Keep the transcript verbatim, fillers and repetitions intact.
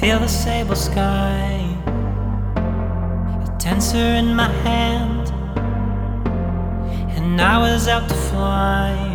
feel the sable sky, a tensor in my hand, and I was out to fly.